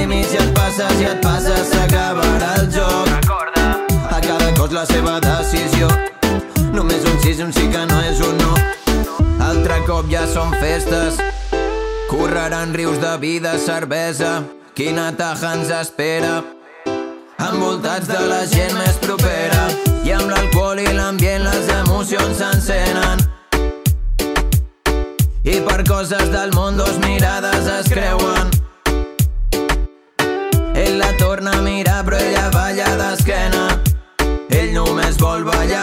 límits i et passes, s'acabarà el joc. Recorda, A cada cos la seva decisió. Només un sí que no és un no. Altre cop ja són festes, correran rius de vida, cervesa. Quina taja ens espera, envoltats de la gent més propera. I amb l'alcohol i l'ambient les emocions s'encenen. I per coses del món dos mirades es creuen. Ell la torna a mirar però ella balla d'esquena. Ell només vol ballar,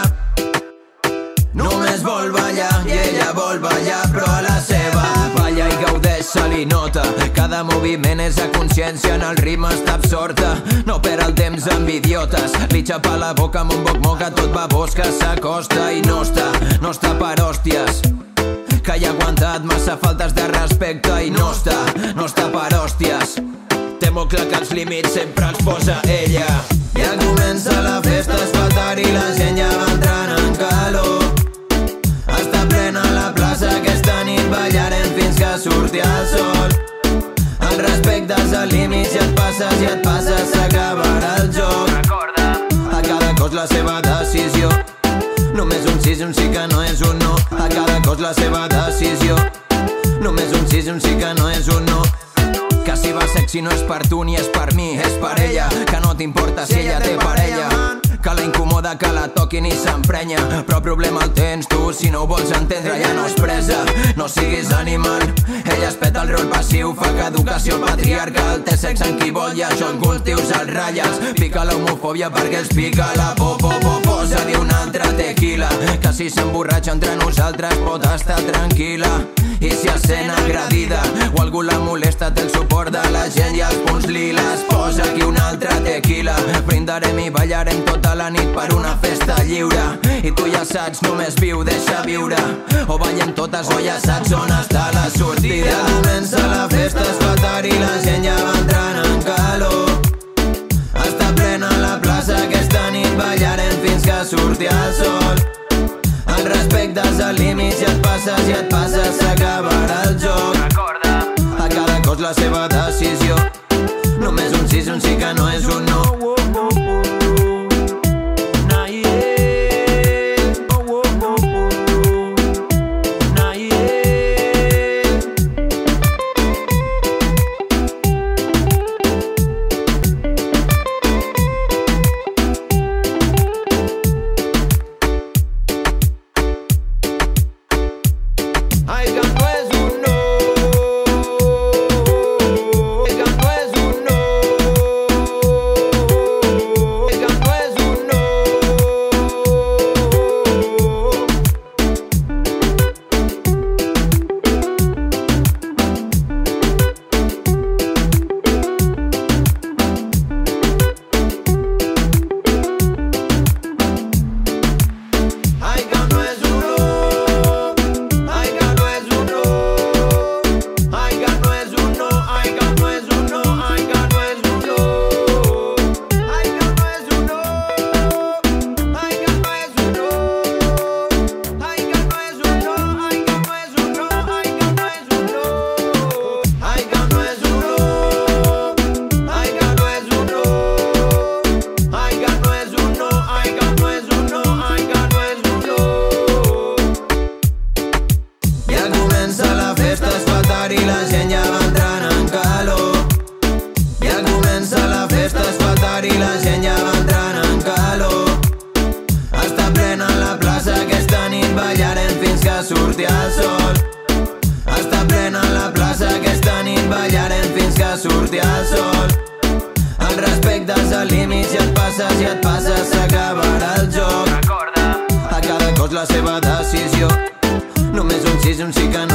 només vol ballar, i ella vol ballar però a la seva. Balla i gaudeix, se li nota, cada moviment és a consciència, en el ritme està absorta. No perd el temps amb idiotes, li xapa la boca amb un boc-moca, tot babós que s'acosta. I no està per hòsties, que hi ha aguantat massa faltes de respecte. I no està per hòsties, té molt clar que els límits sempre els posa ella. Ja comença la festa, es fa tard i la gent ja va entrant en calor. Està plena la plaça, aquesta nit ballarem fins que surti el sol. El respecte és el límit, si et passes, s'acabarà el joc. recorda, A cada cos la seva decisió. Només un sí que no és un no. A cada cos la seva decisió. Només un sí que no és un no. Que si va sexy no és per tu ni és per mi, és per ella. Que no t'importa si ella té parella, que la incomoda que la toquin i s'emprenya. Però el problema el tens tu, si no ho vols entendre ja no és presa. No siguis animal, ella es peta el rol passiu, fa que educació patriarcal. Té sexe amb qui vol i això en cultius els ratlles. Pica la homofòbia perquè els pica la por. Posa-li un altre tequila, que si s'emborratxa entre nosaltres pot estar tranquil·la. I si es sent agredida o algú la molesta, té el suport de la gent i els punts liles. Posa aquí un altre tequila, brindarem i ballarem tota la nit per una festa lliure. I tu ja saps, només viu, deixa viure. O ballem totes o ja saps on està la sortida. Ja comença la festa, es fa tard i la gent ja va entrant en calor. Està plena la plaça, aquesta nit ballarem fins que surti el sol. El respecte és el límit, si et passes, s'acabarà el joc. recorda, A cada cos la seva decisió. Només un sí que no és un no. Surti el sol. Està plena la plaça, aquesta nit ballarem fins que surti el sol. El respecte és el límit, si et passes, s'acabarà el joc. recorda, A cada cos la seva decisió. Només un sí que